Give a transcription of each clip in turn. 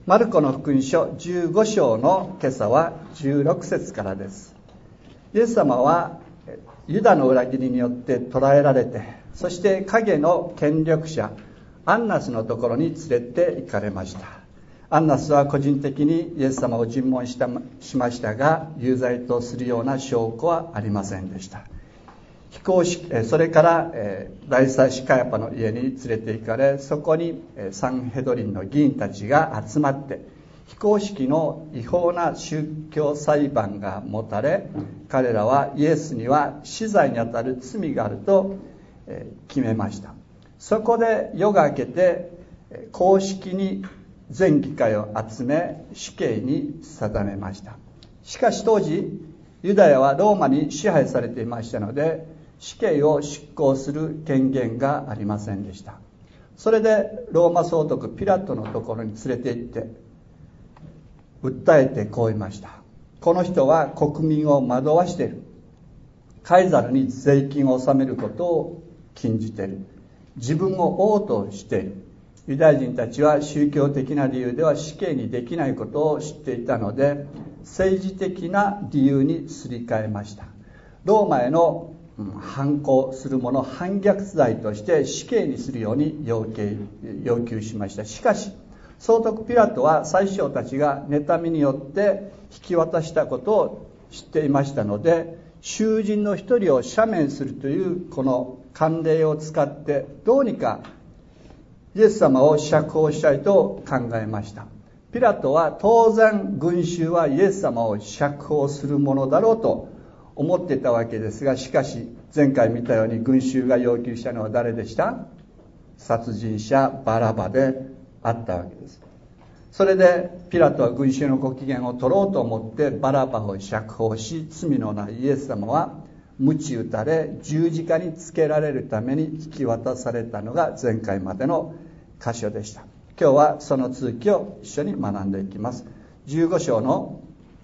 マルコの福音書15章の今朝は16節からです。イエス様はユダの裏切りによって捕らえられて、そして影の権力者アンナスのところに連れて行かれました。アンナスは個人的にイエス様を尋問しましたが、有罪とするような証拠はありませんでした。それから大祭司カヤパの家に連れて行かれ、そこにサンヘドリンの議員たちが集まって、非公式の違法な宗教裁判が持たれ、彼らはイエスには死罪にあたる罪があると決めました。そこで夜が明けて公式に全議会を集め死刑に定めました。しかし当時ユダヤはローマに支配されていましたので、死刑を執行する権限がありませんでした。それでローマ総督ピラトのところに連れて行って訴えてこう言いました。この人は国民を惑わしている。カイザルに税金を納めることを禁じている。自分を王としている。ユダヤ人たちは宗教的な理由では死刑にできないことを知っていたので、政治的な理由にすり替えました。ローマへの反抗する者、反逆罪として死刑にするように要求しました。しかし総督ピラトは宰相たちが妬みによって引き渡したことを知っていましたので、囚人の一人を赦免するというこの慣例を使ってどうにかイエス様を釈放したいと考えました。ピラトは当然群衆はイエス様を釈放するものだろうと思っていたわけですが、しかし前回見たように群衆が要求したのは誰でした？殺人者バラバであったわけです。それでピラトは群衆のご機嫌を取ろうと思ってバラバを釈放し、罪のないイエス様は鞭打たれ十字架につけられるために引き渡されたのが前回までの箇所でした。今日はその続きを一緒に学んでいきます。15章の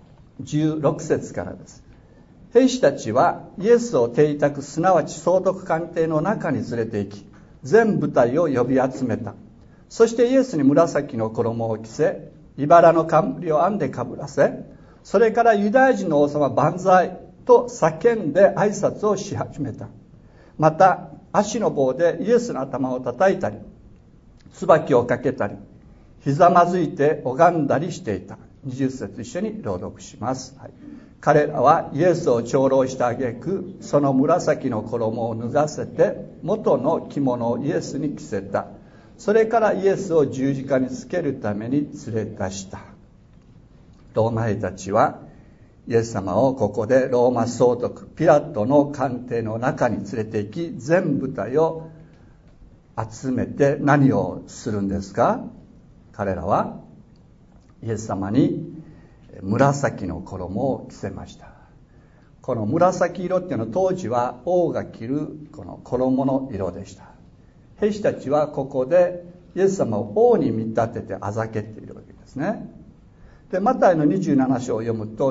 16節からです。兵士たちはイエスを邸宅、すなわち総督官邸の中に連れて行き、全部隊を呼び集めた。そしてイエスに紫の衣を着せ、茨の冠を編んでかぶらせ、それからユダヤ人の王様万歳と叫んで挨拶をし始めた。また足の棒でイエスの頭を叩いたり、椿をかけたり、ひざまずいて拝んだりしていた。20節一緒に朗読します。彼らはイエスを長老した挙句、その紫の衣を脱がせて元の着物をイエスに着せた。それからイエスを十字架につけるために連れ出した。ローマ兵たちはイエス様をここでローマ総督ピラトの官邸の中に連れて行き、全部隊を集めて何をするんですか？彼らはイエス様に紫の衣を着せました。この紫色っていうのは当時は王が着るこの衣の色でした。兵士たちはここでイエス様を王に見立ててあざけっているわけですね。でマタイの27章を読むと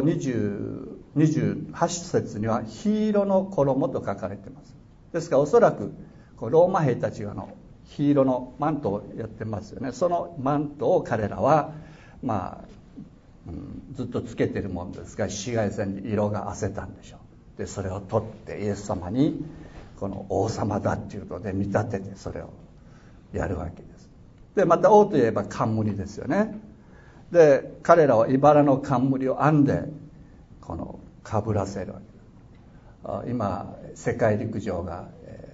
28節には緋色の衣と書かれています。ですからおそらくローマ兵たちが緋色のマントをやってますよね。そのマントを彼らはずっとつけてるもんですが、紫外線に色があせたんでしょう。でそれを取ってイエス様にこの王様だっていうことで見立ててそれをやるわけです。でまた王といえば冠ですよね。で彼らは茨の冠を編んでかぶらせるわけです。今世界陸上が、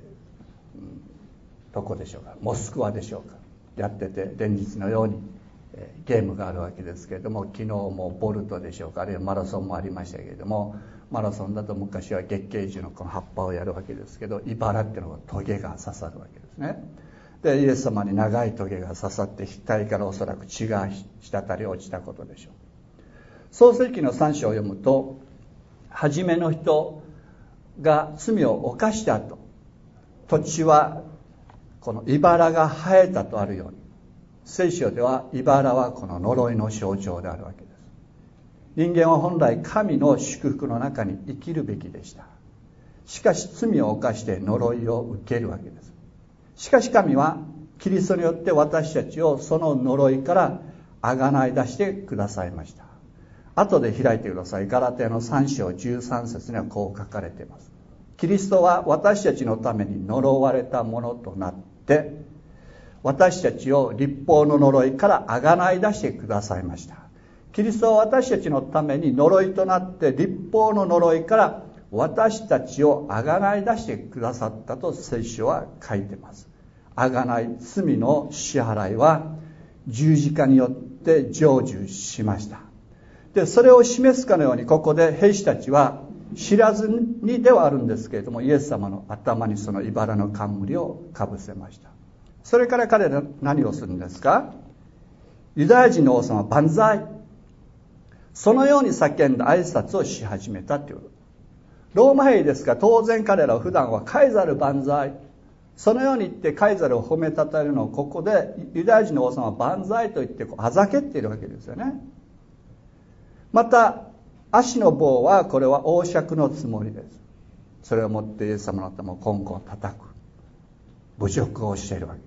どこでしょうか、モスクワでしょうか、やってて連日のようにゲームがあるわけですけれども、昨日もボルトでしょうか、あるいはマラソンもありましたけれども、マラソンだと昔は月桂樹のこの葉っぱをやるわけですけど、茨っていうのはトゲが刺さるわけですね。でイエス様に長いトゲが刺さって額からおそらく血が滴り落ちたことでしょう。創世記の3章を読むと、初めの人が罪を犯した後、土地はこの茨が生えたとあるように、聖書では茨はこの呪いの象徴であるわけです。人間は本来神の祝福の中に生きるべきでした。しかし罪を犯して呪いを受けるわけです。しかし神はキリストによって私たちをその呪いから贖い出してくださいました。後で開いてください。ガラテヤの3章13節にはこう書かれています。キリストは私たちのために呪われたものとなって、私たちを律法の呪いから贖い出してくださいました。キリストは私たちのために呪いとなって、律法の呪いから私たちを贖い出してくださったと聖書は書いています。贖い、罪の支払いは十字架によって成就しました。で、それを示すかのように、ここで兵士たちは知らずにではあるんですけれども、イエス様の頭にその茨の冠をかぶせました。それから彼ら何をするんですか？ユダヤ人の王様万歳、そのように叫んだ挨拶をし始めたという。ローマ兵ですが、当然彼らは普段はカイザル万歳、そのように言ってカイザルを褒めたたえるのを、ここでユダヤ人の王様万歳と言ってあざけっているわけですよね。また足の棒は、これは王爵のつもりです。それを持ってイエス様の頭をコンコン叩く、侮辱をしているわけです。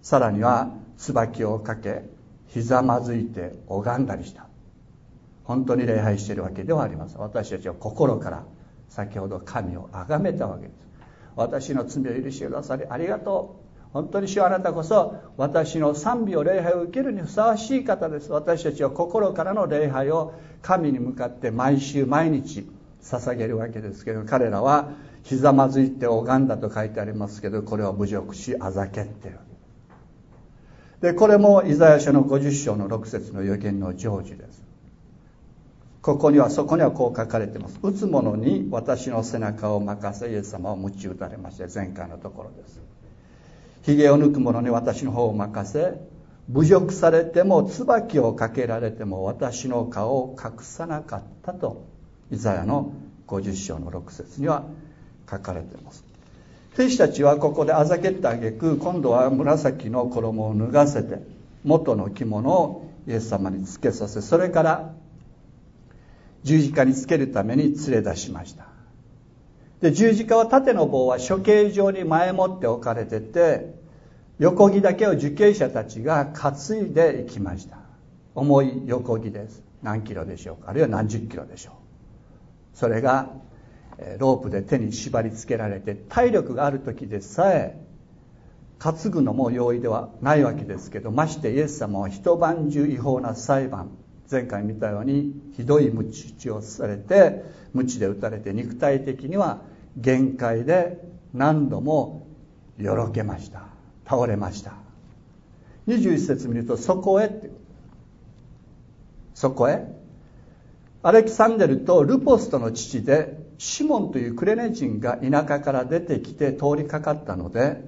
さらには椿をかけ、ひざまずいて拝んだりした。本当に礼拝しているわけではありません。私たちは心から先ほど神を崇めたわけです。私の罪を許してくださりありがとう。本当に主はあなたこそ私の賛美を礼拝を受けるにふさわしい方です。私たちは心からの礼拝を神に向かって毎週毎日捧げるわけですけど、彼らはひざまずいて拝んだと書いてありますけど、これを侮辱しあざけっているわけで、これもイザヤ書の50章の6節の預言の成就です。そこにはこう書かれています。打つ者に私の背中を任せ、イエス様は鞭打たれまして、前回のところです。ひげを抜く者に私の方を任せ、侮辱されても椿をかけられても私の顔を隠さなかったと、イザヤの50章の6節には書かれています。兵士たちはここであざけった挙句、今度は紫の衣を脱がせて元の着物をイエス様につけさせ、それから十字架につけるために連れ出しました。で、十字架は縦の棒は処刑場に前もって置かれてて、横木だけを受刑者たちが担いでいきました。重い横木です。何キロでしょうか、あるいは何十キロでしょう。それがロープで手に縛り付けられて、体力がある時でさえ担ぐのも容易ではないわけですけど、ましてイエス様は一晩中違法な裁判、前回見たようにひどい鞭打ちをされて、鞭で打たれて、肉体的には限界で何度もよろけました。倒れました。21節見ると、そこへって、そこへアレキサンデルとルポストの父でシモンというクレネ人が田舎から出てきて通りかかったので、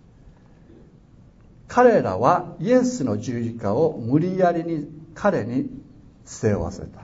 彼らはイエスの十字架を無理やりに彼に背負わせた。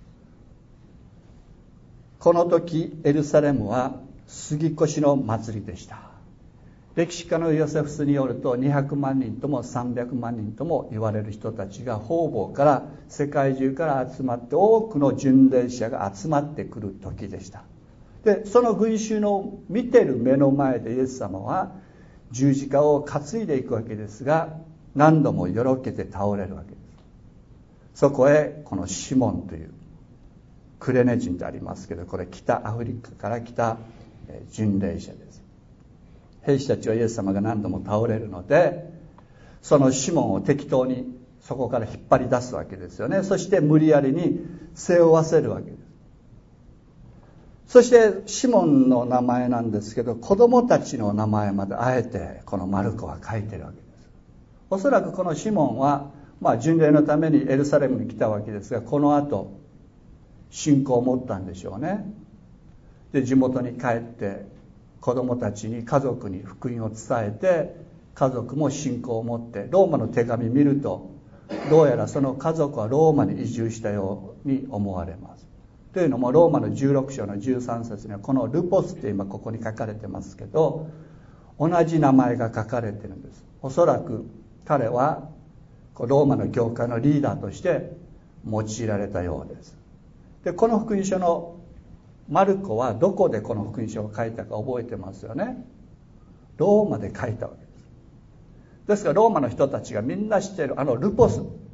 この時エルサレムは杉越の祭りでした。歴史家のヨセフスによると、200万人とも300万人とも言われる人たちが方々から世界中から集まって、多くの巡礼者が集まってくる時でした。で、その群衆の見てる目の前でイエス様は十字架を担いでいくわけですが、何度もよろけて倒れるわけです。そこへこのシモンというクレネ人でありますけど、これ北アフリカから来た巡礼者です。兵士たちはイエス様が何度も倒れるので、そのシモンを適当にそこから引っ張り出すわけですよね。そして無理やりに背負わせるわけです。そしてシモンの名前なんですけど、子供たちの名前まであえてこのマルコは書いてるわけです。おそらくこのシモンは巡礼のためにエルサレムに来たわけですが、この後信仰を持ったんでしょうね。で、地元に帰って子供たちに、家族に福音を伝えて、家族も信仰を持って、ローマの手紙見ると、どうやらその家族はローマに移住したように思われます。というのも、ローマの16章の13節にはこのルポスって今ここに書かれてますけど、同じ名前が書かれてるんです。おそらく彼はローマの教会のリーダーとして用いられたようです。で、この福音書のマルコはどこでこの福音書を書いたか覚えてますよね。ローマで書いたわけです。ですからローマの人たちがみんな知っているあのルポス、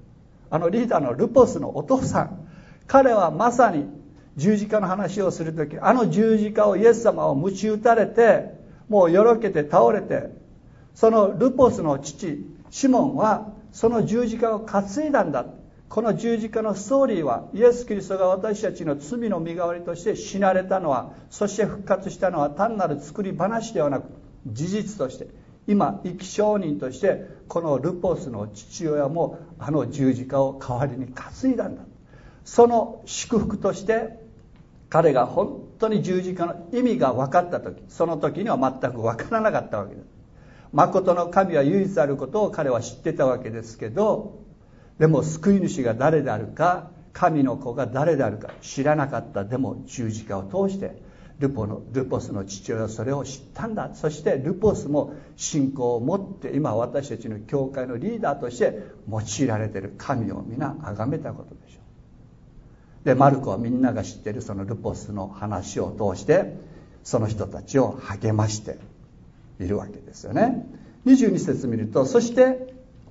リーダーのルポスのお父さん、彼はまさに十字架の話をするとき、十字架をイエス様を鞭打たれて、もうよろけて倒れて、そのルポスの父シモンはその十字架を担いだんだ。この十字架のストーリーは、イエス・キリストが私たちの罪の身代わりとして死なれたのは、そして復活したのは単なる作り話ではなく、事実として、今生き証人として、このルポスの父親も十字架を代わりに担いだんだ。その祝福として、彼が本当に十字架の意味が分かった時、その時には全く分からなかったわけです。誠の神は唯一あることを彼は知ってたわけですけど、でも救い主が誰であるか、神の子が誰であるか知らなかった。でも十字架を通してルポスの父親はそれを知ったんだ。そしてルポスも信仰を持って今私たちの教会のリーダーとして用いられている。神を皆崇めたことでしょう。でマルコはみんなが知っているそのルポスの話を通してその人たちを励ましているわけですよね。22節見ると、そして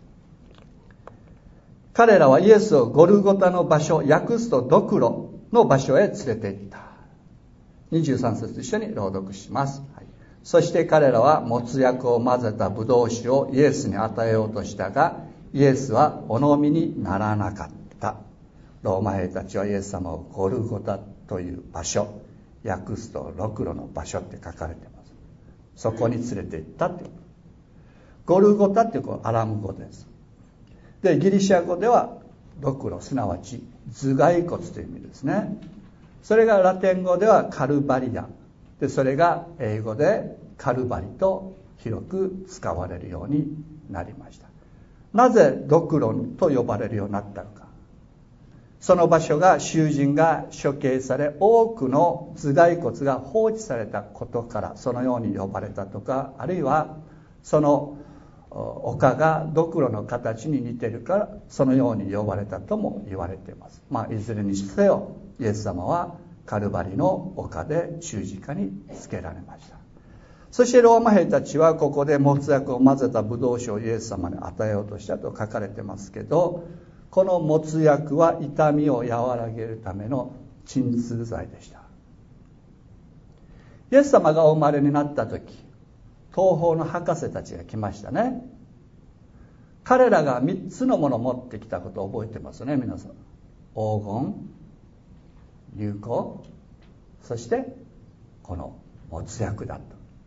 彼らはイエスをゴルゴタの場所、訳すとドクロの場所へ連れて行った。23節と一緒に朗読します。はい、そして彼らは没薬を混ぜたブドウ酒をイエスに与えようとしたが、イエスはお飲みにならなかった。ローマ兵たちはイエス様をゴルゴタという場所、訳すとドクロの場所って書かれています。そこに連れて行ったっていう。ゴルゴタっていうアラム語です。でギリシャ語ではドクロ、すなわち頭蓋骨という意味ですね。それがラテン語ではカルバリアで、それが英語でカルバリと広く使われるようになりました。なぜドクロと呼ばれるようになったのか。その場所が囚人が処刑され、多くの頭蓋骨が放置されたことからそのように呼ばれたとか、あるいはその丘がドクロの形に似ているからそのように呼ばれたとも言われています。いずれにせよイエス様はカルバリの丘で十字架につけられました。そしてローマ兵たちはここで没薬を混ぜたブドウ酒をイエス様に与えようとしたと書かれてますけど、この没薬は痛みを和らげるための鎮痛剤でした。イエス様がお生まれになった時、東方の博士たちが来ましたね。彼らが3つのものを持ってきたことを覚えてますね、皆さん。黄金、流香、そしてこの没薬だと。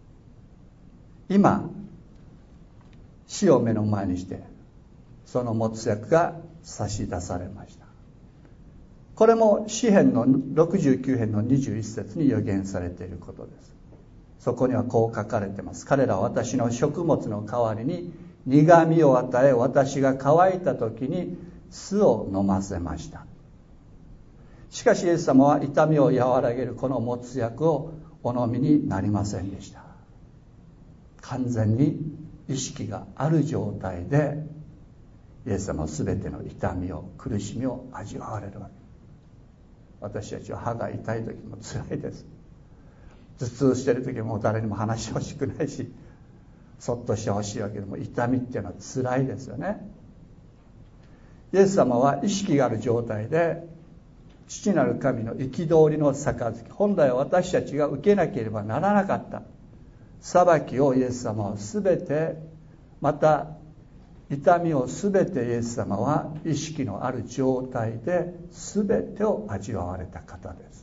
今死を目の前にしてその没薬が差し出されました。これも詩編の69編の21節に予言されていることです。そこにはこう書かれています。彼らは私の食物の代わりに苦みを与え、私が乾いた時に酢を飲ませました。しかしイエス様は痛みを和らげるこの没薬をお飲みになりませんでした。完全に意識がある状態でイエス様は全ての痛みを苦しみを味わわれるわけ。私たちは歯が痛い時も辛いです。頭痛している時も誰にも話してほしくないし、そっとしてほしいわけでも、痛みっていうのは辛いですよね。イエス様は意識がある状態で父なる神の憤りの杯、本来は私たちが受けなければならなかった裁きをイエス様はすべて、また痛みをすべてイエス様は意識のある状態で全てを味わわれた方です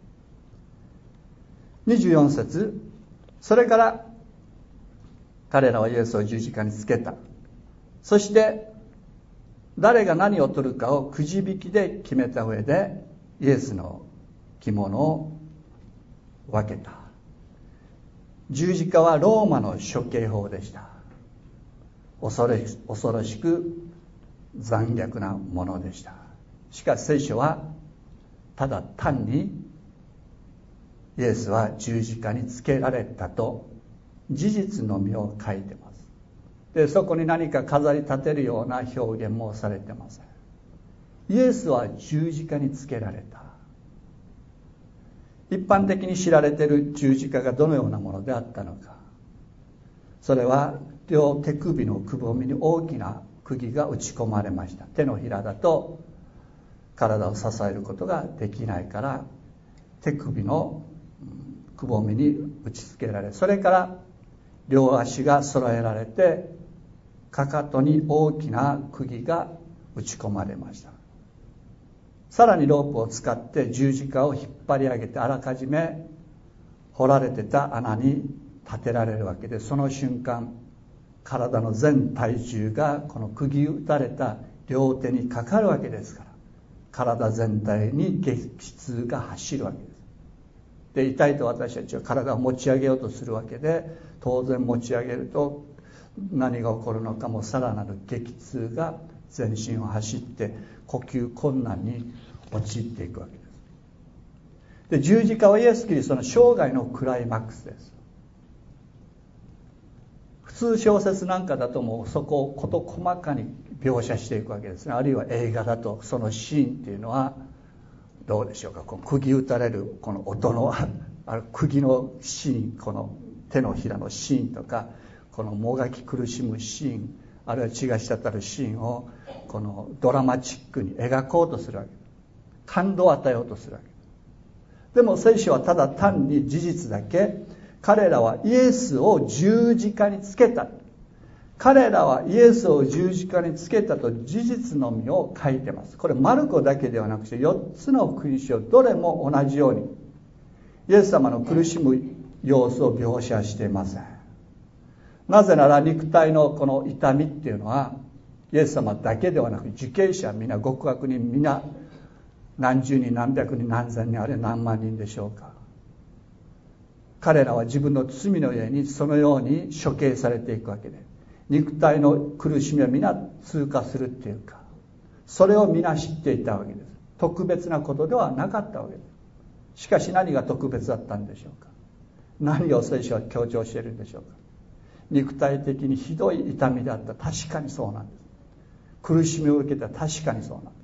。24節、それから彼らはイエスを十字架につけた。そして誰が何を取るかをくじ引きで決めた上でイエスの着物を分けた。十字架はローマの処刑法でした。恐ろしく残虐なものでした。しかし聖書はただ単にイエスは十字架につけられたと事実のみを書いてます。でそこに何か飾り立てるような表現もされてません。イエスは十字架につけられた。一般的に知られている十字架がどのようなものであったのか。それは両手首のくぼみに大きな釘が打ち込まれました。手のひらだと体を支えることができないから、手首のくぼみに打ち付けられ、それから両足が揃えられて、かかとに大きな釘が打ち込まれました。さらにロープを使って十字架を引っ張り上げて、あらかじめ掘られてた穴に立てられるわけで、その瞬間体の全体重がこの釘打たれた両手にかかるわけですから、体全体に激痛が走るわけです。で、痛いと私たちは体を持ち上げようとするわけで、当然持ち上げると何が起こるのか、もさらなる激痛が全身を走って呼吸困難に陥っていくわけです。で、十字架はイエス・キリストの生涯のクライマックスです。普通小説なんかだともうそこを事細かに描写していくわけですね。あるいは映画だとそのシーンっていうのはどうでしょうか。この釘打たれるこの音の釘のシーン、この手のひらのシーンとか、このもがき苦しむシーン、あるいは血が滴るシーンをこのドラマチックに描こうとするわけ。感動を与えようとするわけ。でも聖書はただ単に事実だけ、彼らはイエスを十字架につけた、彼らはイエスを十字架につけたと事実のみを書いてます。これマルコだけではなくて4つの福音書どれも同じようにイエス様の苦しむ様子を描写していません。なぜなら肉体のこの痛みっていうのはイエス様だけではなく、受刑者皆、極悪人皆、何十人何百人何千人、あるいは何万人でしょうか。彼らは自分の罪の上にそのように処刑されていくわけで、肉体の苦しみは皆通過するっていうか、それを皆知っていたわけです。特別なことではなかったわけです。しかし何が特別だったんでしょうか。何を聖書は強調しているんでしょうか。肉体的にひどい痛みであった。確かにそうなんです。苦しみを受けた。確かにそうなんです。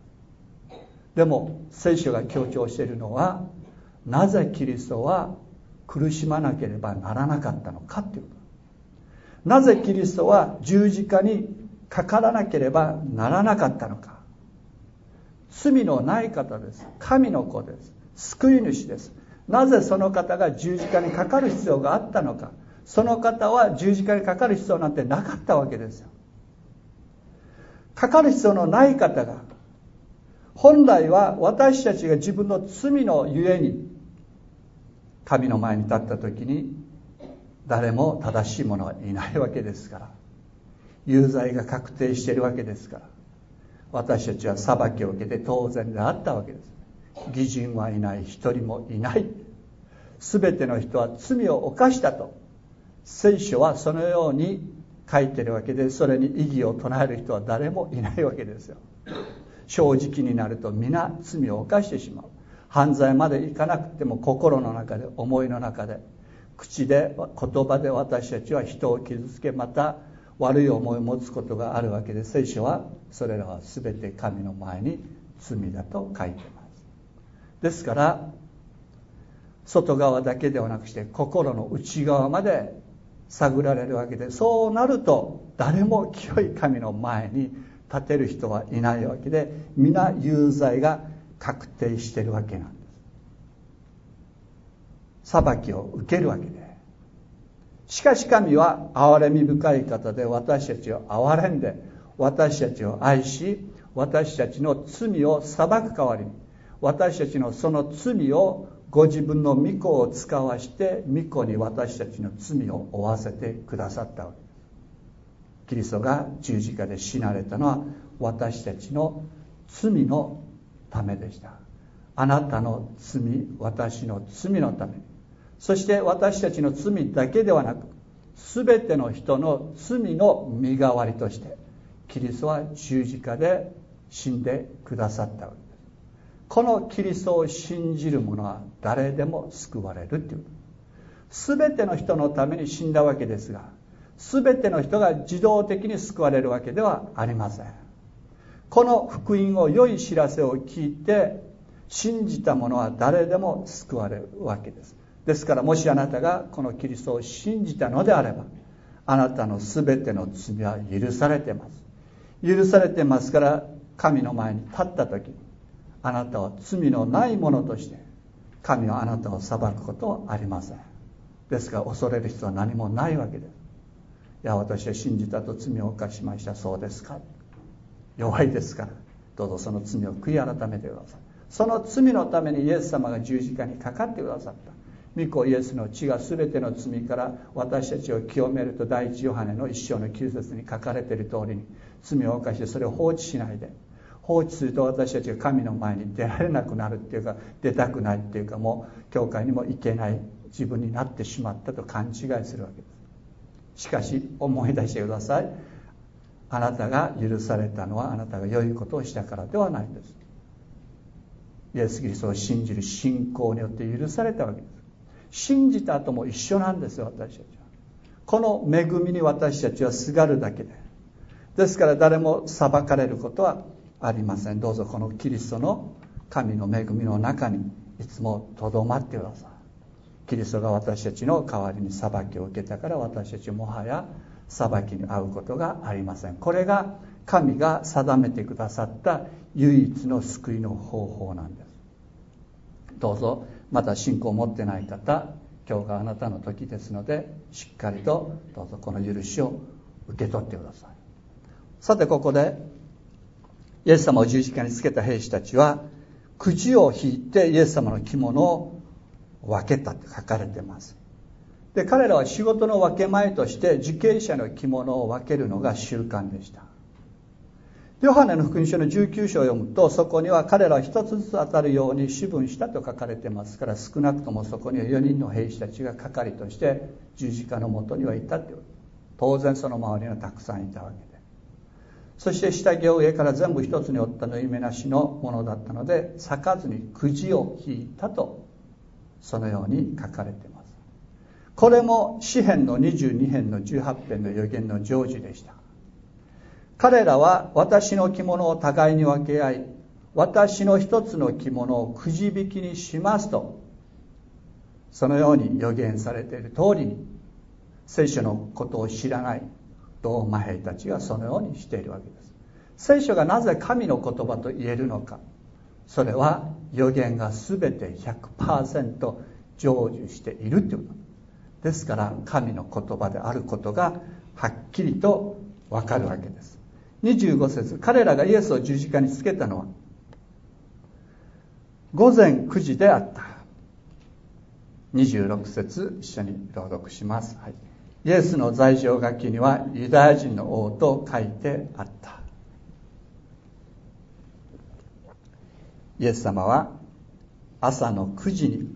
でも聖書が強調しているのは、なぜキリストは苦しまなければならなかったのかということ。なぜキリストは十字架にかからなければならなかったのか。罪のない方です。神の子です。救い主です。なぜその方が十字架にかかる必要があったのか。その方は十字架にかかる必要なんてなかったわけですよ。かかる必要のない方が、本来は私たちが自分の罪のゆえに神の前に立った時に誰も正しい者はいないわけですから、有罪が確定しているわけですから、私たちは裁きを受けて当然であったわけです。義人はいない、一人もいない。すべての人は罪を犯したと聖書はそのように書いているわけで、それに異議を唱える人は誰もいないわけですよ。正直になると皆罪を犯してしまう。犯罪までいかなくても心の中で、思いの中で、口で、言葉で私たちは人を傷つけ、また悪い思いを持つことがあるわけで、聖書はそれらは全て神の前に罪だと書いています。ですから外側だけではなくして心の内側まで探られるわけで、そうなると誰も清い神の前に立てる人はいないわけで、皆有罪が確定しているわけなんです。裁きを受けるわけで、しかし神は憐れみ深い方で、私たちを憐れんで、私たちを愛し、私たちの罪を裁く代わりに、私たちのその罪をご自分の御子を使わして御子に私たちの罪を負わせてくださったわけです。キリストが十字架で死なれたのは私たちの罪のためでした。あなたの罪、私の罪のために、そして私たちの罪だけではなく、すべての人の罪の身代わりとしてキリストは十字架で死んでくださったわけです。このキリストを信じる者は誰でも救われるということ。すべての人のために死んだわけですが、すべての人が自動的に救われるわけではありません。この福音を、良い知らせを聞いて信じた者は誰でも救われるわけです。ですから、もしあなたがこのキリストを信じたのであれば、あなたのすべての罪は許されています。 許されてますから神の前に立った時、あなたは罪のないものとして神はあなたを裁くことはありません。ですから恐れる必要は何もないわけです。いや、私は信じたと罪を犯しました。そうですか。弱いですから、どうぞその罪を悔い改めてください。その罪のためにイエス様が十字架にかかってくださった。御子イエスの血がすべての罪から私たちを清めると第一ヨハネの一章の9節に書かれている通りに、罪を犯してそれを放置しないで、放置すると私たちが神の前に出られなくなるっていうか、出たくないっていうか、もう教会にも行けない自分になってしまったと勘違いするわけです。しかし思い出してください。あなたが許されたのはあなたが良いことをしたからではないんです。イエス・キリストを信じる信仰によって許されたわけです。信じた後も一緒なんですよ、私たちは。この恵みに私たちはすがるだけで。ですから誰も裁かれることはありません。どうぞこのキリストの神の恵みの中にいつもとどまってください。キリストが私たちの代わりに裁きを受けたから、私たちもはや裁きに遭うことがありません。これが神が定めてくださった唯一の救いの方法なんです。どうぞまだ信仰を持ってない方、今日があなたの時ですので、しっかりとどうぞこの許しを受け取ってください。さてここでイエス様を十字架につけた兵士たちはくじを引いてイエス様の着物を分けたって書かれています。で、彼らは仕事の分け前として受刑者の着物を分けるのが習慣でした。ヨハネの福音書の19章を読むと、そこには彼らは一つずつ当たるように処分したと書かれてますから、少なくともそこには4人の兵士たちが係として十字架のもとにはいたってこと。当然その周りにはたくさんいたわけで、そして下着を上から全部一つに折った縫い目なしのものだったので、裂かずにくじを引いたとそのように書かれています。これも詩編の22編の18編の預言の成就でした。彼らは私の着物を互いに分け合い、私の一つの着物をくじ引きにしますと、そのように預言されている通りに、聖書のことを知らないローマ兵たちがそのようにしているわけです。聖書がなぜ神の言葉と言えるのか、それは預言が全て 100% 成就しているということですから、神の言葉であることがはっきりと分かるわけです。25節、彼らがイエスを十字架につけたのは午前9時であった。26節一緒に朗読します、はい、イエスの罪状書きにはユダヤ人の王と書いてあった。イエス様は朝の9時に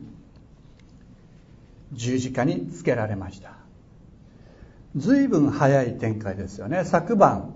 十字架につけられました。随分早い展開ですよね。昨晩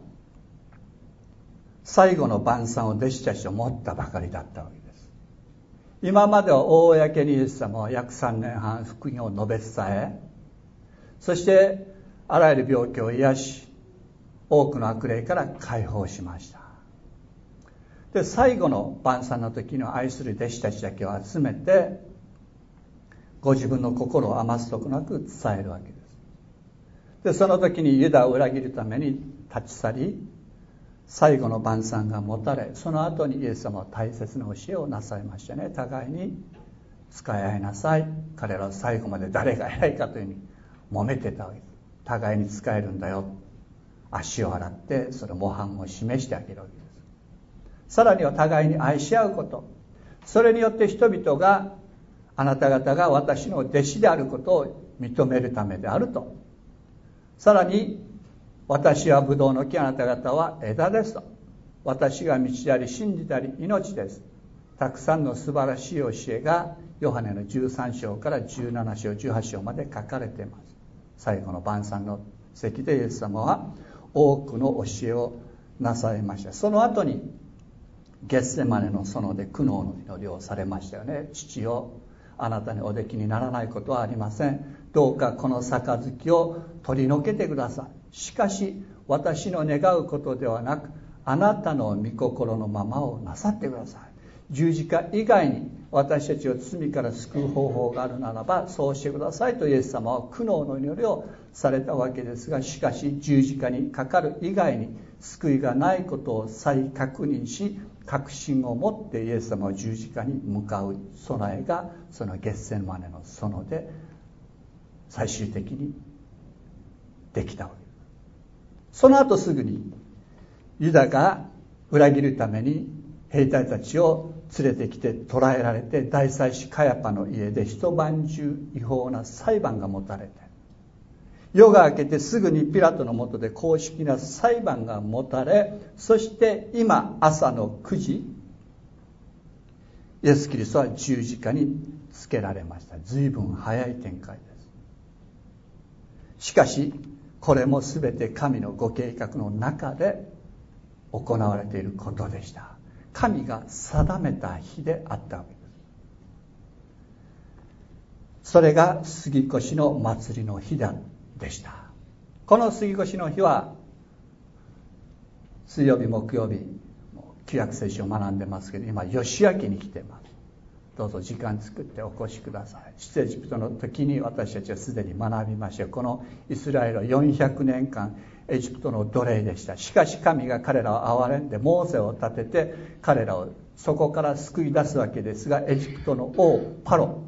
最後の晩餐を弟子たちと持ったばかりだったわけです。今までは公にイエス様は約3年半福音を述べ伝え、そしてあらゆる病気を癒し、多くの悪霊から解放しました。で、最後の晩餐の時には愛する弟子たちだけを集めて、ご自分の心を余すとこなく伝えるわけです。で、その時にユダを裏切るために立ち去り、最後の晩餐が持たれ、その後にイエス様は大切な教えをなさいましたね。互いに仕え合いなさい。彼らは最後まで誰が偉いかというふうに揉めてたわけです。互いに仕えるんだよ。足を洗ってその模範を示してあげるわけです。さらには互いに愛し合うこと、それによって人々があなた方が私の弟子であることを認めるためであると。さらに、私はブドウの木、あなた方は枝ですと。私が道であり真理であり命です。たくさんの素晴らしい教えがヨハネの13章から17章18章まで書かれています。最後の晩餐の席でイエス様は多くの教えをなさいました。その後にゲッセマネの園で苦悩の祈りをされましたよね。父よ、あなたにおできにならないことはありません。どうかこの杯を取り除けてください。しかし私の願うことではなく、あなたの御心のままをなさってください。十字架以外に私たちを罪から救う方法があるならばそうしてくださいとイエス様は苦悩の祈りをされたわけですが、しかし十字架にかかる以外に救いがないことを再確認し、確信を持ってイエス様を十字架に向かう備えが、そのゲッセマネの園で最終的にできたわけです。その後すぐにユダが裏切るために兵隊たちを連れてきて捕らえられて、大祭司カヤパの家で一晩中違法な裁判が持たれて、夜が明けてすぐにピラトの下で公式な裁判が持たれ、そして今朝の9時、イエス・キリストは十字架につけられました。随分早い展開です。しかしこれも全て神のご計画の中で行われていることでした。神が定めた日であったわけです。それが杉越の祭りの日でした。この杉越の日は水曜日木曜日旧約聖書を学んでますけど、今義明に来てます。どうぞ時間作ってお越しください。出エジプトの時に私たちはすでに学びました。このイスラエルは400年間エジプトの奴隷でした。しかし神が彼らを憐れんでモーセを立てて彼らをそこから救い出すわけですが、エジプトの王パロ、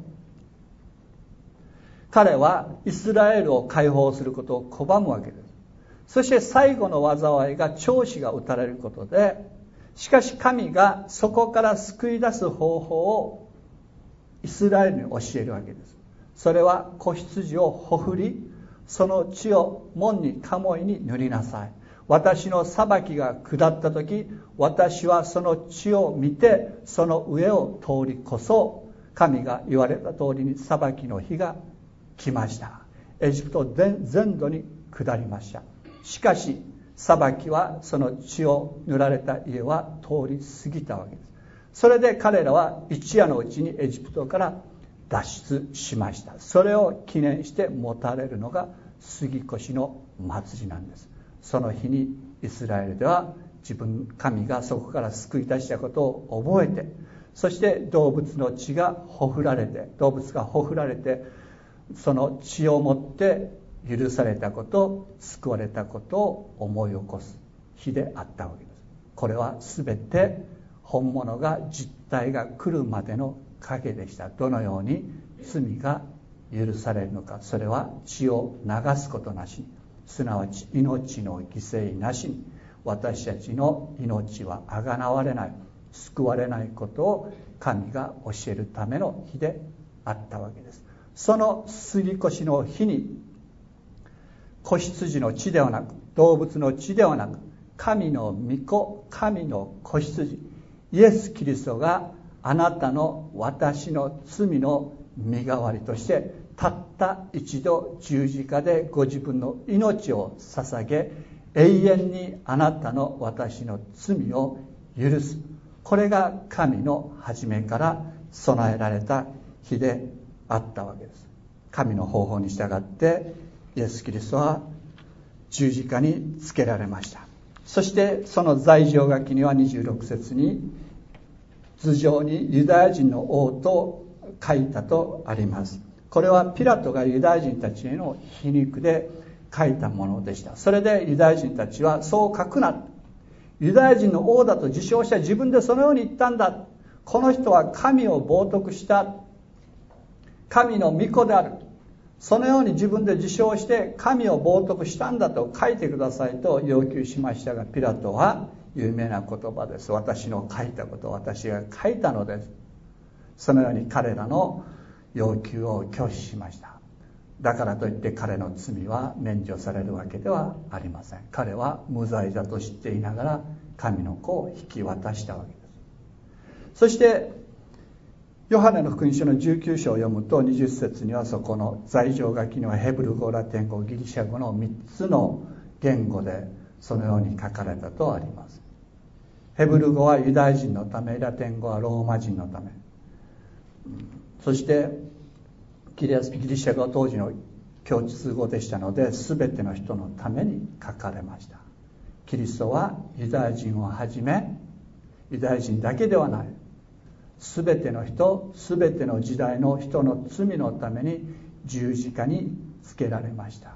彼はイスラエルを解放することを拒むわけです。そして最後の災いが長子が打たれることで、しかし神がそこから救い出す方法をイスラエルに教えるわけです。それは子羊をほふり、その血を門に鴨居に塗りなさい。私の裁きが下った時、私はその血を見てその上を通り越そう。神が言われた通りに裁きの日が来ました。エジプト全土に下りました。しかし裁きはその血を塗られた家は通り過ぎたわけです。それで彼らは一夜のうちにエジプトから脱出しました。それを記念して持たれるのが杉越の祭りなんです。その日にイスラエルでは神がそこから救い出したことを覚えて、そして動物がほふられてその血をもって許されたこと、救われたことを思い起こす日であったわけです。これは全て本物が実体が来るまでの影でした。どのように罪が許されるのか、それは血を流すことなしに、すなわち命の犠牲なしに私たちの命はあがなわれない、救われないことを神が教えるための日であったわけです。その杉越の日に子羊の血ではなく、動物の血ではなく、神の御子、神の子羊イエス・キリストがあなたの私の罪の身代わりとしてたった一度十字架でご自分の命を捧げ、永遠にあなたの私の罪を許す。これが神の初めから備えられた日であったわけです。神の方法に従ってイエス・キリストは十字架につけられました。そしてその罪状書きには26節に頭上にユダヤ人の王と書いたとあります。これはピラトがユダヤ人たちへの皮肉で書いたものでした。それでユダヤ人たちはそう書くな、ユダヤ人の王だと自称した自分でそのように言ったんだ、この人は神を冒涜した神の御子である、そのように自分で自称して神を冒涜したんだと書いてくださいと要求しましたが、ピラトは有名な言葉です。私の書いたことを私が書いたのです。そのように彼らの要求を拒否しました。だからといって彼の罪は免除されるわけではありません。彼は無罪だと知っていながら神の子を引き渡したわけです。そしてヨハネの福音書の19章を読むと20節にはそこの罪状書きにはヘブル語、ラテン語、ギリシャ語の3つの言語でそのように書かれたとあります。ヘブル語はユダヤ人のため、ラテン語はローマ人のため、そしてギリシャ語は当時の共通語でしたので全ての人のために書かれました。キリストはユダヤ人をはじめユダヤ人だけではない、全ての人、全ての時代の人の罪のために十字架につけられました。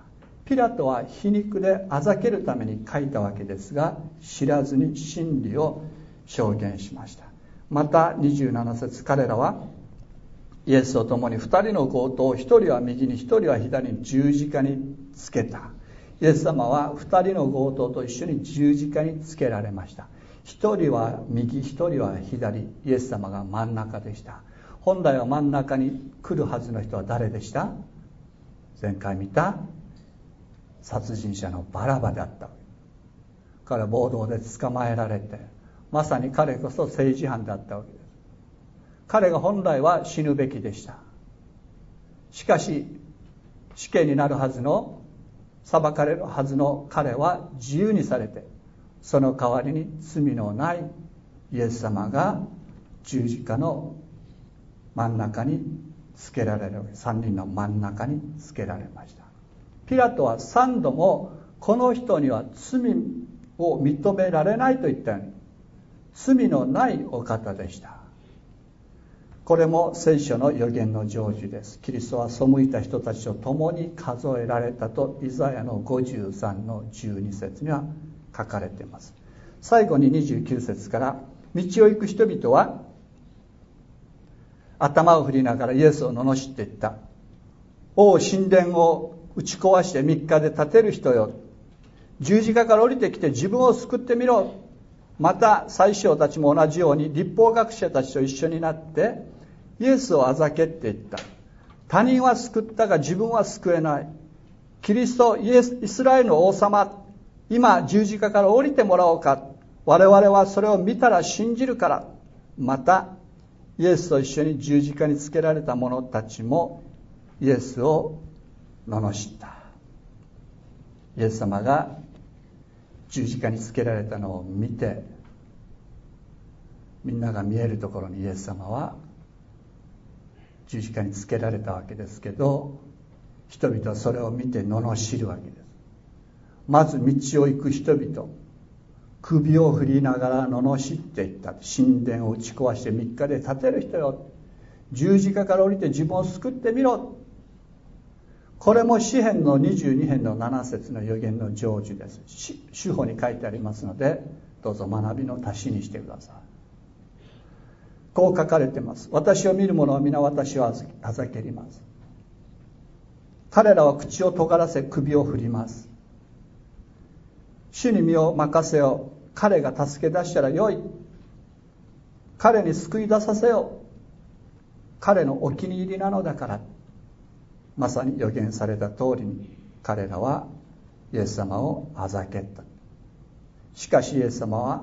ピラトは皮肉であざけるために書いたわけですが、知らずに真理を証言しました。また27節、彼らはイエスと共に2人の強盗を、1人は右に1人は左に十字架につけた。イエス様は2人の強盗と一緒に十字架につけられました。1人は右、1人は左、イエス様が真ん中でした。本来は真ん中に来るはずの人は誰でした？前回見た殺人者のバラバであった。彼は暴動で捕まえられて、まさに彼こそ政治犯であったわけです。彼が本来は死ぬべきでした。しかし死刑になるはずの、裁かれるはずの彼は自由にされて、その代わりに罪のないイエス様が十字架の真ん中につけられるわけです。3人の真ん中につけられました。ピラトは3度もこの人には罪を認められないと言ったように、罪のないお方でした。これも聖書の預言の成就です。キリストは背いた人たちと共に数えられたとイザヤの53の12節には書かれています。最後に29節から、道を行く人々は頭を振りながらイエスを罵っていった。おう、神殿を打ち壊して3日で建てる人よ、十字架から降りてきて自分を救ってみろ。また祭司長たちも同じように立法学者たちと一緒になってイエスをあざけって言った。他人は救ったが自分は救えない。キリストイスラエルの王様、今十字架から降りてもらおうか。我々はそれを見たら信じるから。またイエスと一緒に十字架につけられた者たちもイエスを罵った。イエス様が十字架につけられたのを見て、みんなが見えるところにイエス様は十字架につけられたわけですけど、人々はそれを見て罵るわけです。まず道を行く人々、首を振りながら罵っていった。神殿を打ち壊して3日で建てる人よ、十字架から降りて自分を救ってみろ。これも詩編の22編の7節の預言の成就です。主法に書いてありますので、どうぞ学びの足しにしてください。こう書かれています。私を見る者は皆私をあざけります。彼らは口を尖らせ首を振ります。主に身を任せよ。彼が助け出したらよい。彼に救い出させよ。彼のお気に入りなのだから。まさに予言された通りに彼らはイエス様をあざけた。しかしイエス様は、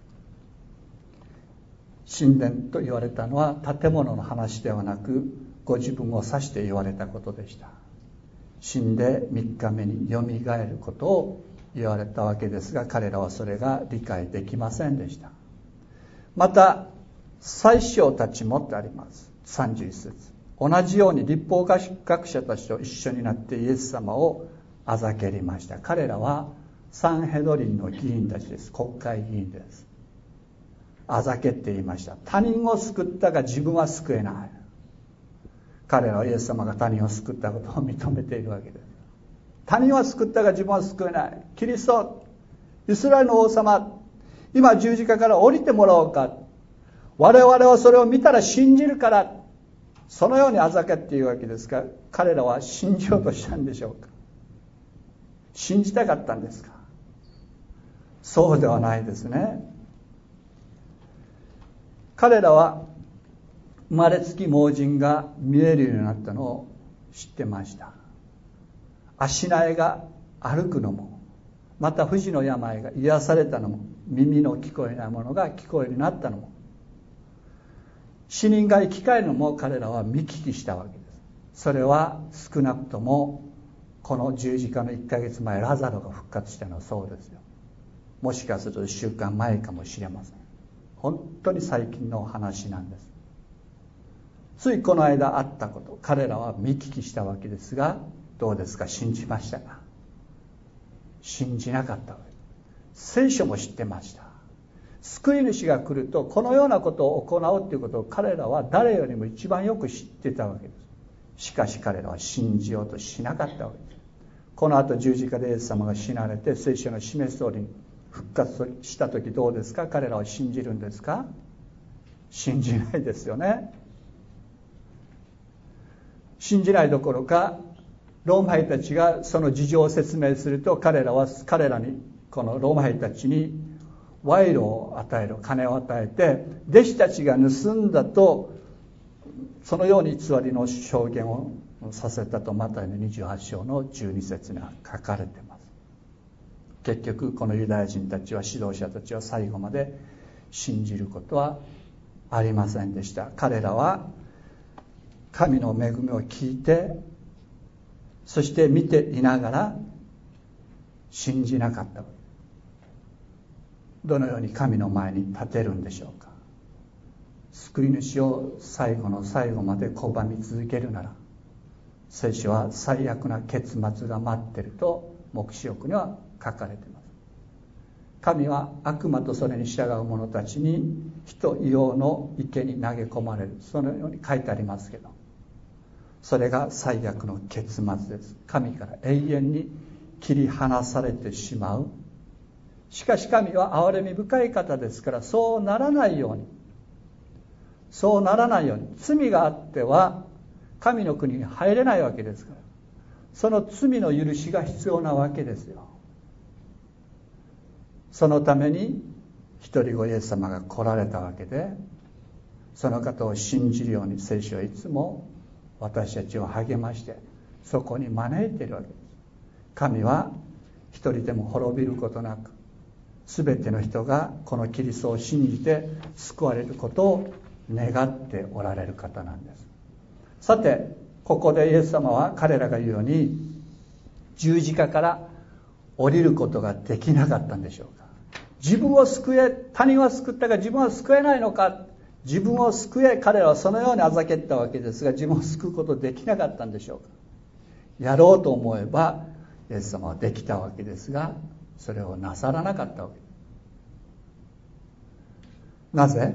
神殿と言われたのは建物の話ではなく、ご自分を指して言われたことでした。死んで3日目によみがえることを言われたわけですが、彼らはそれが理解できませんでした。また祭司長たちもってあります。31節、同じように立法学者たちと一緒になってイエス様をあざけりました。彼らはサンヘドリンの議員たちです。国会議員です。あざけって言いました。他人を救ったが自分は救えない。彼らはイエス様が他人を救ったことを認めているわけです。他人は救ったが自分は救えない。キリスト、イスラエルの王様、今十字架から降りてもらおうか。我々はそれを見たら信じるから。そのようにあざけっていうわけですが、彼らは信じようとしたんでしょうか。信じたかったんですか。そうではないですね。彼らは生まれつき盲人が見えるようになったのを知ってました。足苗が歩くのも、また不治の病が癒されたのも、耳の聞こえないものが聞こえるようになったのも、死人が生き返るのも彼らは見聞きしたわけです。それは少なくともこの十字架の1ヶ月前、ラザロが復活したのはそうですよ。もしかすると1週間前かもしれません。本当に最近の話なんです。ついこの間あったこと、彼らは見聞きしたわけですが、どうですか、信じましたか。信じなかったわけです。聖書も知ってました。救い主が来るとこのようなことを行うということを彼らは誰よりも一番よく知ってたわけです。しかし彼らは信じようとしなかったわけです。 この後十字架でイエス様が死なれて聖書の示す通りに復活した時どうですか？彼らは信じるんですか？信じないですよね。信じないどころか、ローマ兵たちがその事情を説明すると、彼らにこのローマ兵たちに賄賂を与える、金を与えて、弟子たちが盗んだとそのように偽りの証言をさせたとマタイの28章の12節には書かれています。結局このユダヤ人たちは、指導者たちは最後まで信じることはありませんでした。彼らは神の恵みを聞いて、そして見ていながら信じなかった。どのように神の前に立てるんでしょうか。救い主を最後の最後まで拒み続けるなら、聖書は最悪な結末が待っていると黙示録には書かれています。神は悪魔とそれに従う者たちに火と硫黄の池に投げ込まれる、そのように書いてありますけど、それが最悪の結末です。神から永遠に切り離されてしまう。しかし神は憐れみ深い方ですから、そうならないように、罪があっては神の国に入れないわけですから、その罪の許しが必要なわけですよ。そのために一人子イエス様が来られたわけで、その方を信じるように聖書はいつも私たちを励ましてそこに招いているわけです。神は一人でも滅びることなく、すべての人がこのキリストを信じて救われることを願っておられる方なんです。さて、ここでイエス様は彼らが言うように十字架から降りることができなかったんでしょうか。自分を救え、他人は救ったが自分は救えないのか。自分を救え、彼らはそのようにあざけったわけですが、自分を救うことできなかったんでしょうか。やろうと思えばイエス様はできたわけですが、それをなさらなかったわけです。なぜ？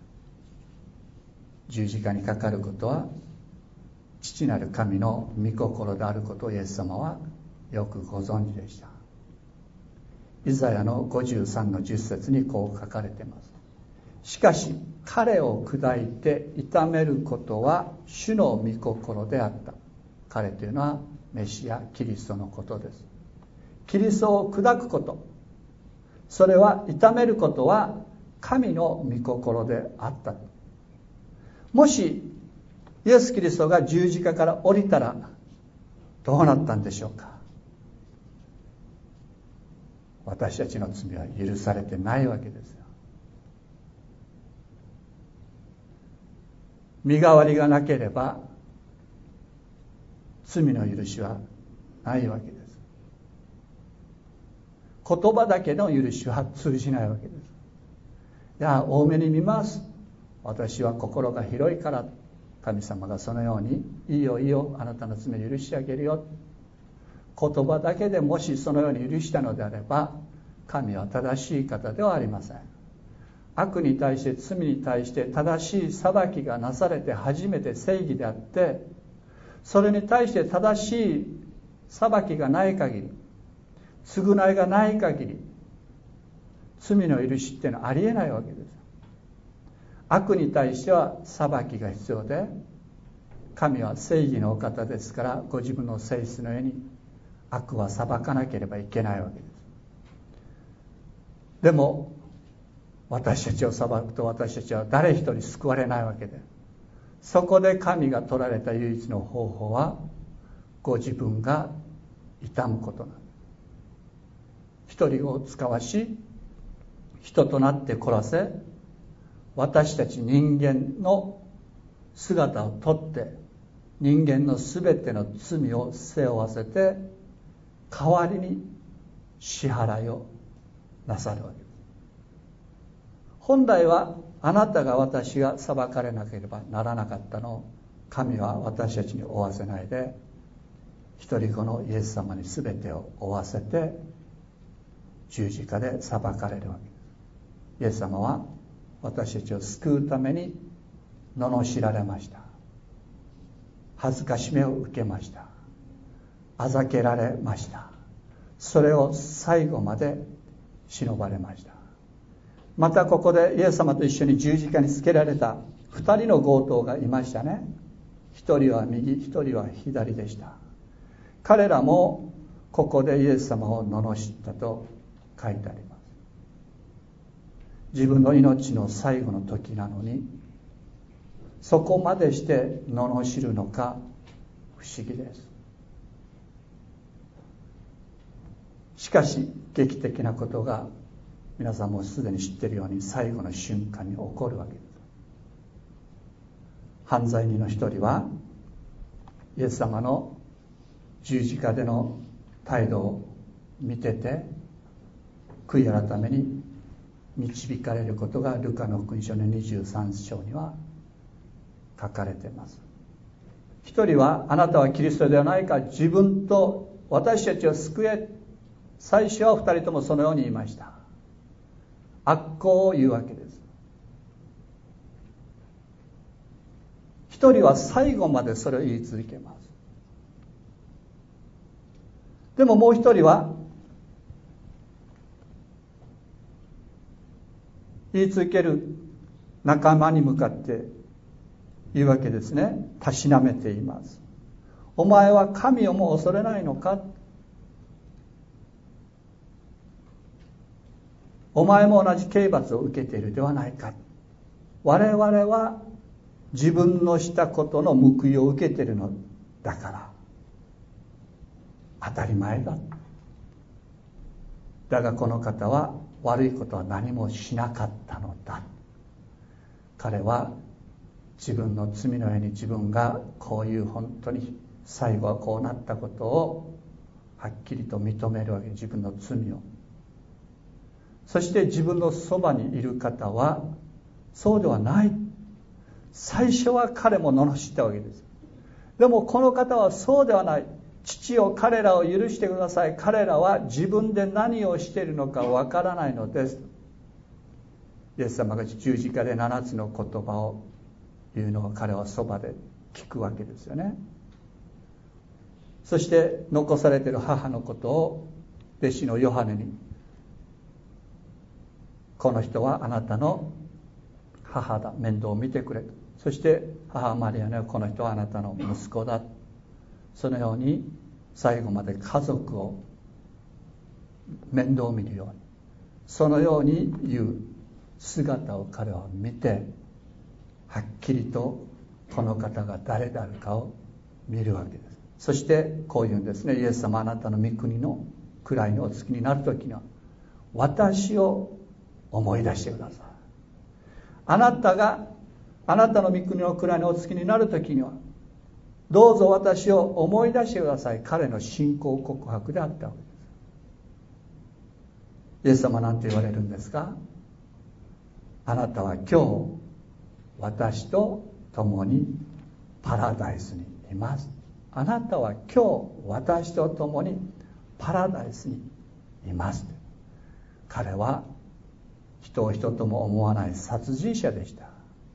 十字架にかかることは父なる神の御心であることをイエス様はよくご存知でした。イザヤの53の10節にこう書かれています。しかし彼を砕いて痛めることは主の御心であった。彼というのはメシアキリストのことです。キリストを砕くこと、それは痛めることは神の御心であった。もしイエス・キリストが十字架から降りたらどうなったんでしょうか。私たちの罪は許されてないわけですよ。身代わりがなければ罪の許しはないわけです。言葉だけの許しは通じないわけです。いや、多めに見ます、私は心が広いから、神様がそのようにいいよいいよ、あなたの罪許してあげるよ、言葉だけでもしそのように許したのであれば、神は正しい方ではありません。悪に対して、罪に対して正しい裁きがなされて初めて正義であって、それに対して正しい裁きがない限り、償いがない限り、罪の許しっていうのはありえないわけです。悪に対しては裁きが必要で、神は正義のお方ですから、ご自分の性質の上に悪は裁かなければいけないわけです。でも私たちを裁くと、私たちは誰一人救われないわけで、そこで神が取られた唯一の方法は、ご自分が悼むことなんです。一人を使わし、人となって来らせ、私たち人間の姿をとって、人間のすべての罪を背負わせて、代わりに支払いをなさるわけです。本来はあなたが私が裁かれなければならなかったのを、神は私たちに負わせないで、一人子のイエス様に全てを負わせて、十字架で裁かれるわけです。イエス様は私たちを救うために罵られました。恥ずかしめを受けました。 あざけられました。それを最後まで忍ばれました。またここでイエス様と一緒に十字架につけられた2人の強盗がいましたね。1人は右、1人は左でした。彼らもここでイエス様を罵ったと書いてあります。自分の命の最後の時なのにそこまでして罵るのか不思議です。しかし劇的なことが皆さんもすでに知っているように最後の瞬間に起こるわけです。犯罪人の一人はイエス様の十字架での態度を見てて悔い改めに導かれることがルカの福音書の23章には書かれています。一人はあなたはキリストではないか、自分と私たちを救え。最初は二人ともそのように言いました。悪行を言うわけです。一人は最後までそれを言い続けます。でももう一人は言い続ける仲間に向かって言うわけですね。たしなめています。お前は神をも恐れないのか。お前も同じ刑罰を受けているではないか。我々は自分のしたことの報いを受けているのだから当たり前だ。だがこの方は悪いことは何もしなかったのだ。彼は自分の罪の上に自分がこういう本当に最後はこうなったことをはっきりと認めるわけ。自分の罪を。そして自分のそばにいる方はそうではない。最初は彼も罵ったわけです。でもこの方はそうではない。父よ、彼らを許してください。彼らは自分で何をしているのかわからないのです。イエス様が十字架で7つの言葉を言うのを彼はそばで聞くわけですよね。そして残されている母のことを弟子のヨハネに、この人はあなたの母だ、面倒を見てくれと。そして母マリアにはこの人はあなたの息子だ。そのように最後まで家族を面倒を見るように、そのように言う姿を彼は見て、はっきりとこの方が誰であるかを見るわけです。そしてこう言うんですね。イエス様、あなたの御国の位にお着きになるときには私を思い出してください。あなたがあなたの御国の位にお着きになるときにはどうぞ私を思い出してください。彼の信仰告白であったわけです。イエス様なんて言われるんですか。あなたは今日私と共にパラダイスにいます。あなたは今日私と共にパラダイスにいます。彼は人を人とも思わない殺人者でした。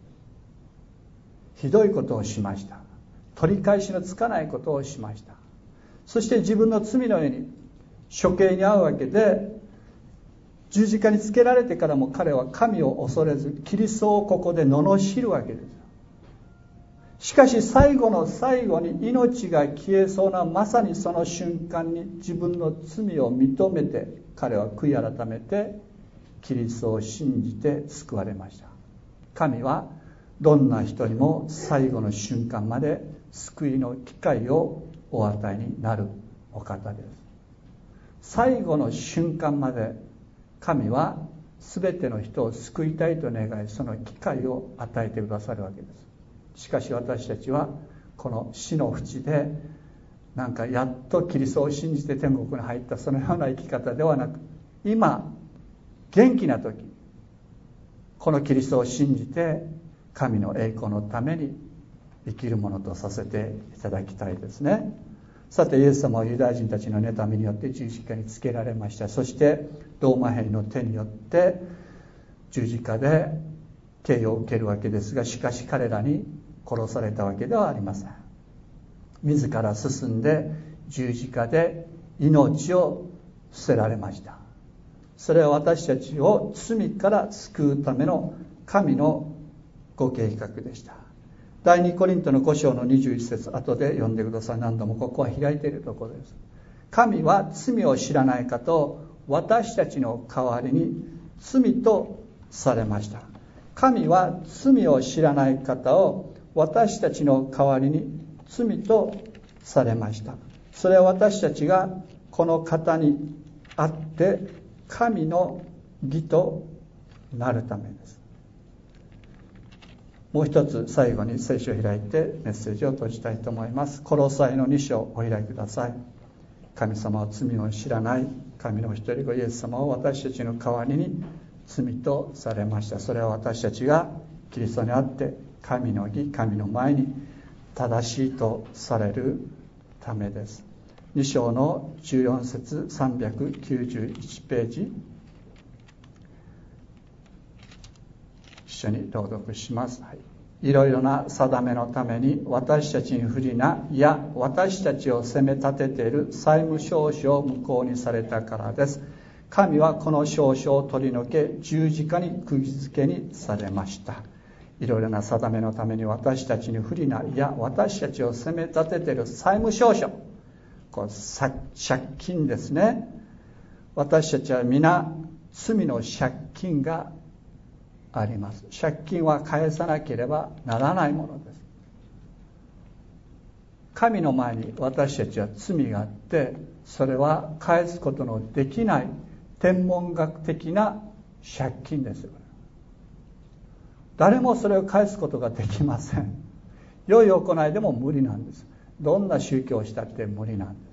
ひどいことをしました。取り返しのつかないことをしました。そして自分の罪の上に処刑に遭うわけで、十字架につけられてからも彼は神を恐れずキリストをここで罵るわけです。しかし最後の最後に命が消えそうなまさにその瞬間に自分の罪を認めて、彼は悔い改めてキリストを信じて救われました。神はどんな人にも最後の瞬間まで救いの機会をお与えになるお方です。最後の瞬間まで神は全ての人を救いたいと願い、その機会を与えてくださるわけです。しかし私たちはこの死の淵でなんかやっとキリストを信じて天国に入ったそのような生き方ではなく、今元気な時このキリストを信じて神の栄光のために生きるものとさせていただきたいですね。さてイエス様はユダヤ人たちの妬みによって十字架につけられました。そしてローマ兵の手によって十字架で刑を受けるわけですが、しかし彼らに殺されたわけではありません。自ら進んで十字架で命を捨てられました。それは私たちを罪から救うための神のご計画でした。第2コリントの5章の21節、後で読んでください。何度もここは開いているところです。神は罪を知らない方を私たちの代わりに罪とされました。神は罪を知らない方を私たちの代わりに罪とされました。それは私たちがこの方にあって神の義となるためです。もう一つ最後に聖書を開いてメッセージを閉じたいと思います。コロサイの2章をお開きください。神様は罪を知らない神の一人子イエス様を私たちの代わりに罪とされました。それは私たちがキリストにあって神の義、神の前に正しいとされるためです。2章の14節391ページ、一緒に朗読します。いろいろな定めのために私たちに不利な、いや私たちを責め立てている債務証書を無効にされたからです。神はこの証書を取り除け十字架に釘付けにされました。いろいろな定めのために私たちに不利な、いや私たちを責め立てている債務証書、これ借金ですね。私たちは皆罪の借金があります。借金は返さなければならないものです。神の前に私たちは罪があって、それは返すことのできない天文学的な借金ですよ。誰もそれを返すことができません。良い行いでも無理なんです。どんな宗教をしたって無理なんです。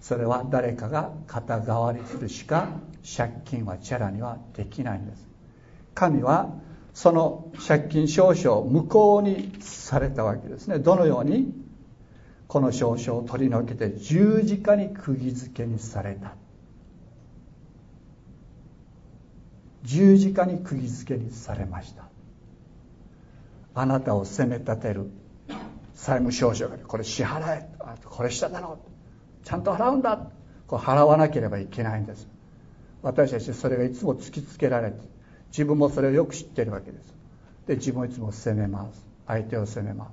それは誰かが肩代わりするしか借金はチャラにはできないんです。神はその借金証書を無効にされたわけですね。どのように？この証書を取り除けて十字架に釘付けにされた。十字架に釘付けにされました。あなたを責め立てる債務証書が、これ支払え、これしただろう、ちゃんと払うんだ、これ払わなければいけないんです。私たちそれがいつも突きつけられて、自分もそれをよく知っているわけです。で、自分をいつも責めます。相手を責めます。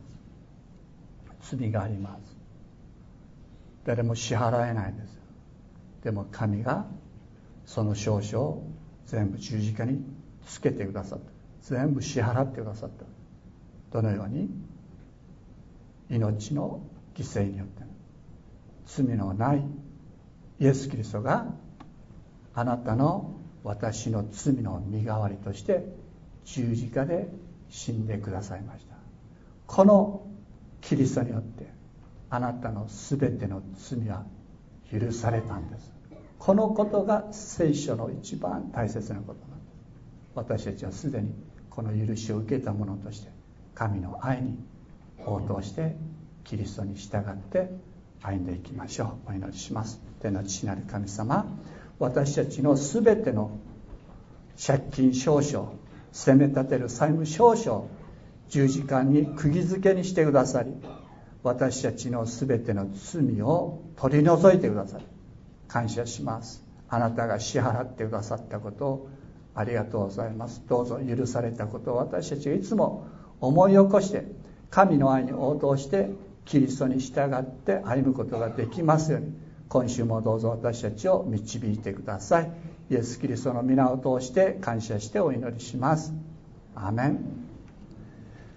罪があります。誰も支払えないんです。でも神がその証書を全部十字架につけてくださった。全部支払ってくださった。どのように？命の犠牲によって、罪のないイエス・キリストがあなたの私の罪の身代わりとして十字架で死んでくださいました。このキリストによってあなたのすべての罪は許されたんです。このことが聖書の一番大切なことなんです。私たちはすでにこの許しを受けたものとして神の愛に応答してキリストに従って歩んでいきましょう。お祈りします。天の父なる神様、私たちのすべての借金証書、責め立てる債務証書、十字架に釘付けにしてくださり、私たちのすべての罪を取り除いてくださり、感謝します。あなたが支払ってくださったことをありがとうございます。どうぞ許されたことを私たちがいつも思い起こして、神の愛に応答してキリストに従って歩むことができますように、今週もどうぞ私たちを導いてください。イエス・キリストの皆を通して感謝してお祈りします。アーメン。